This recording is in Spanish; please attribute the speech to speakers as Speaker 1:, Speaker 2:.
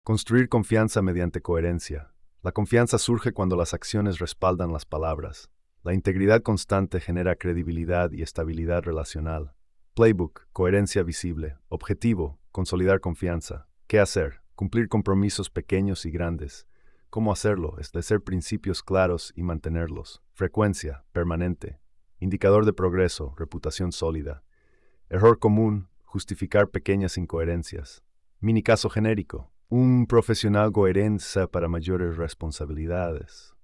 Speaker 1: Construir confianza mediante coherencia. La confianza surge cuando las acciones respaldan las palabras. La integridad constante genera credibilidad y estabilidad relacional. Playbook, coherencia visible. Objetivo, consolidar confianza. ¿Qué hacer? Cumplir compromisos pequeños y grandes. ¿Cómo hacerlo? Establecer principios claros y mantenerlos. Frecuencia, permanente. Indicador de progreso, reputación sólida. Error común, justificar pequeñas incoherencias. Mini caso genérico. Un profesional coherente para mayores responsabilidades.